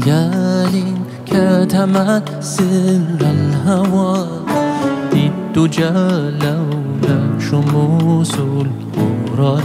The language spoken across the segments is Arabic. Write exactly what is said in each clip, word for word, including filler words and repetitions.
ليال كتمت سر الهوى بالدجى لولا شموس الغرر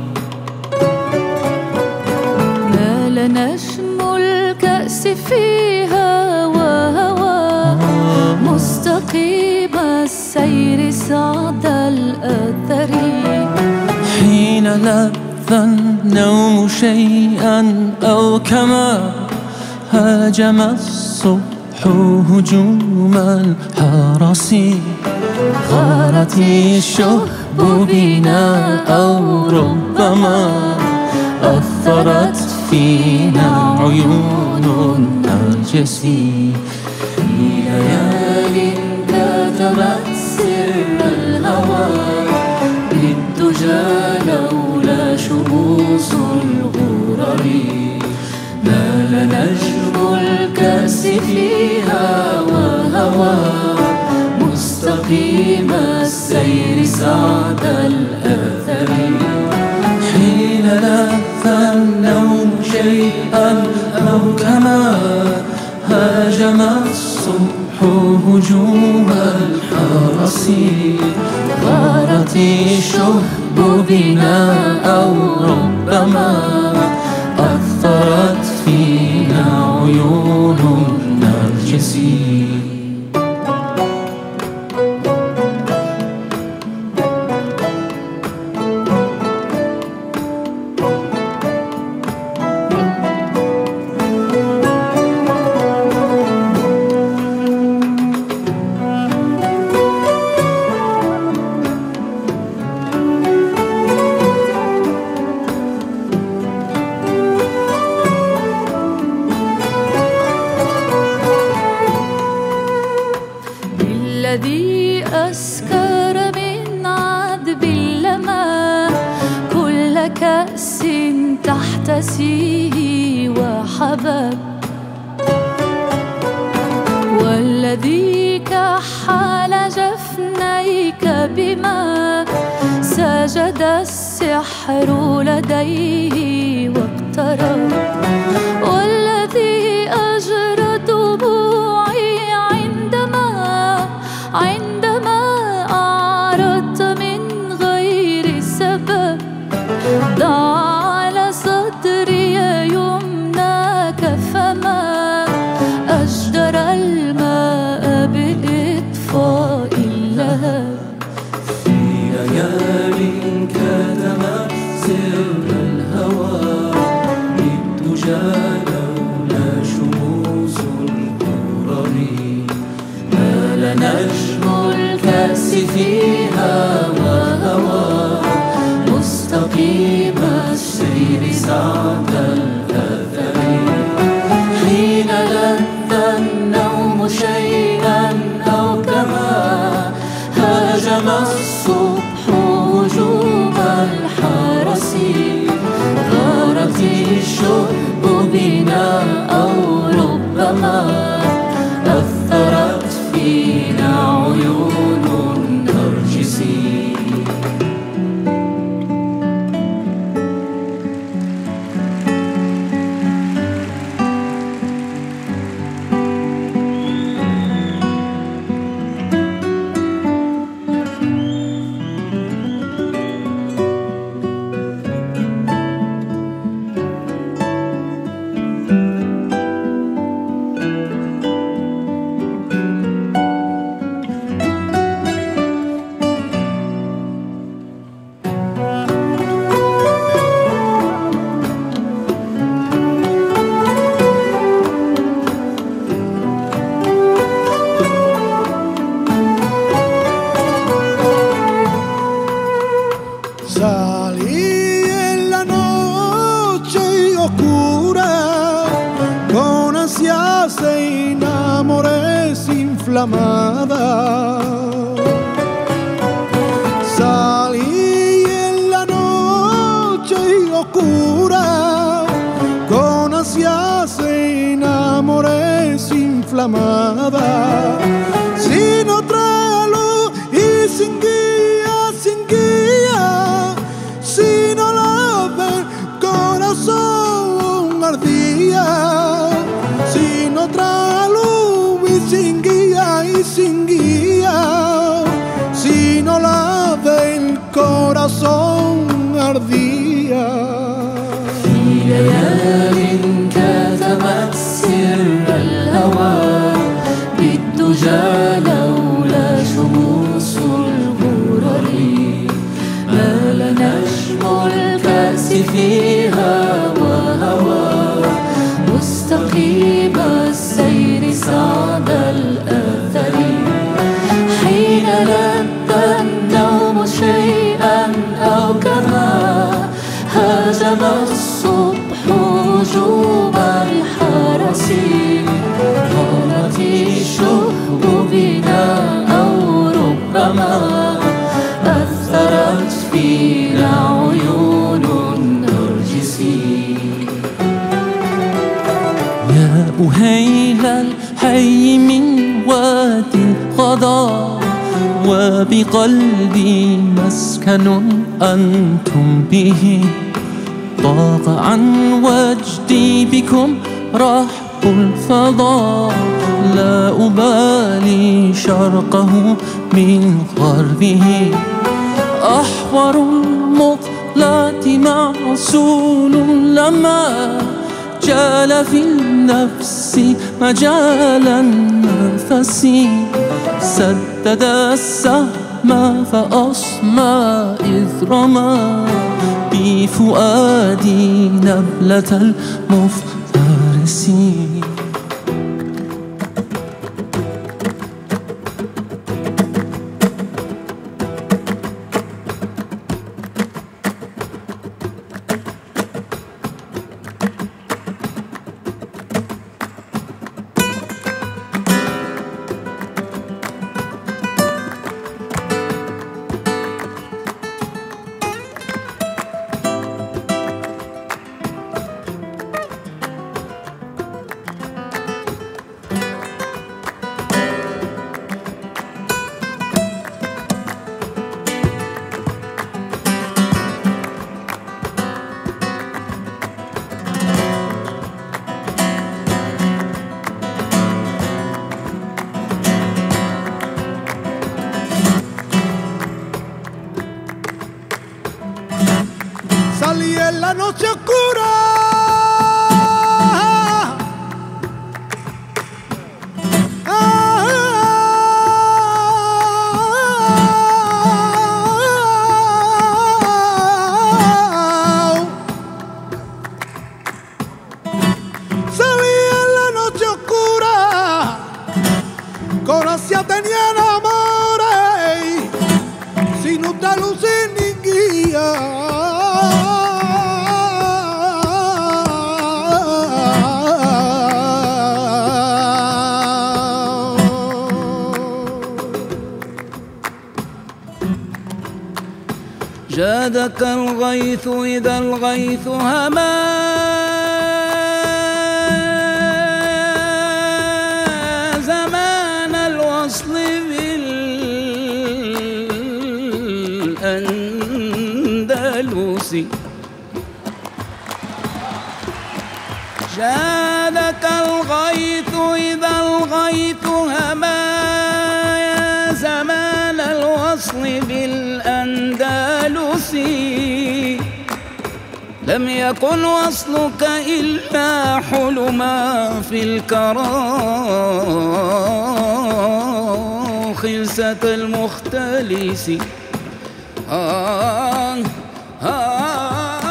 نال نجم الكأس فيها وهوى مستقيم السير سعد الأثر حين لذ النوم شيئا أو كما هاجم الصبح هجوم الحرس غارت الشهب بنا أو ربما أثرت فينا عيون النرجس في ليال كتمت سر الهوى بالدجى لولا شموس الغرر نال نجم الكأس فيها وهوى مستقيم السير سعد الأثر حين لذ النوم شيئا أو كما هاجم الصبح هجوم الحرس غارت الشهب بنا أو ربما أثرت فينا عيون النرجس الذي أسكر من عذب اللمى كل كأس تحتسيه وحبب والذي كحل جفنيك بما سجد السحر لديه واقترب والذي أجرى دموعي عندما أعرضت من غير سبب ضع على صدري يمناك فما أجدر الماء بإطفاء اللهب في ليال كتمت سر الهوى بالدجى لولا شموس الغرر نال نجم الكأس فيها وهوى مستقيم السير سعد الأثر حين لذ النوم شيئا أو كما هاجم الصبح هجوم الحرس غارت الشهب بنا أو ربما أثرت فينا عيون النرجس Salí en la noche oscura, con ansias e amores inflamada. Salí en la noche oscura, con ansias e amores inflamada. Sin otra luz y sin guía, sin guía, sin olor, corazón ardía. corazón ardía. في ليال كتمت سر الهوى بالدجى لولا شموس الغرر مال نجم الكأس فيها وهوى مستقيم السير سعد الأثر حين لبى النوم شيئا أو كما هاجم الصبح وجوب الحرس قامت الشهب بنا أو ربما أثرت فينا عيون النرجس. يا أهيل الحي من واد القضاء وبقلبي مسكن أنتم به ضاق عن وجدي بكم رحب الفضاء لا أبالي شرقه من غربه أحور المقلات معسول لما جال في النفس مجال النفس سدد السهم فأصمى إذ رمى بفؤادي نبلة المفترس. Salí en la noche oscura Salí en la noche oscura con ansia tenía amores sin otra luz sin guía. جادك الغيث إذا الغيث هما زمان الوصل بالأندلس جادك الغيث إذا الغيث هما زمان الوصل بالأندلس لم يكن وصلك إلا حلما في الكرى خلسة المختلس. آه آه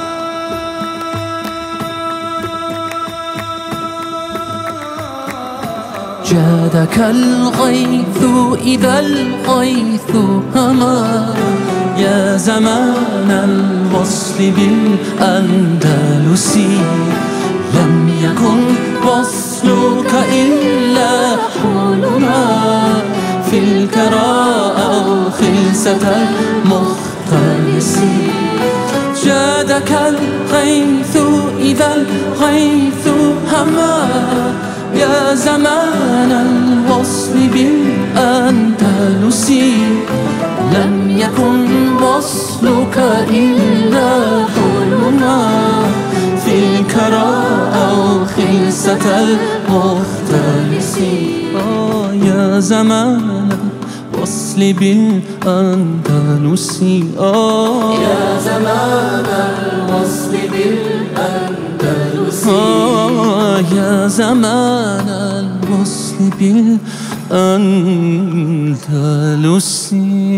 جادك الغيث إذا الغيث هما يا زمان الوصل بالأندلس لم يكن وصلك إلا حلما في الكرى أو خلسة المختلس جادك الغيث إذا الغيث هما يا زمان الوصل بالأندلس لم يكن وصلك إلا حلما في الكرى أو خلسة المختلس. آه يا زمان الوصل الوصل بالأندلس. آه يا زمان الوصل بالأندلس. آه يا زمان الوصل بالأندلس.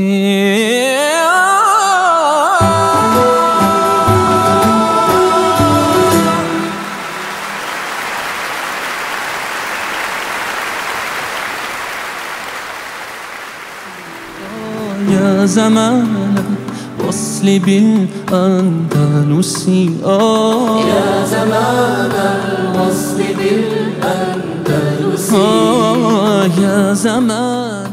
يا زمان الوصل بالأندلس. آه يا زمان الوصل بالأندلس. آه يا زمان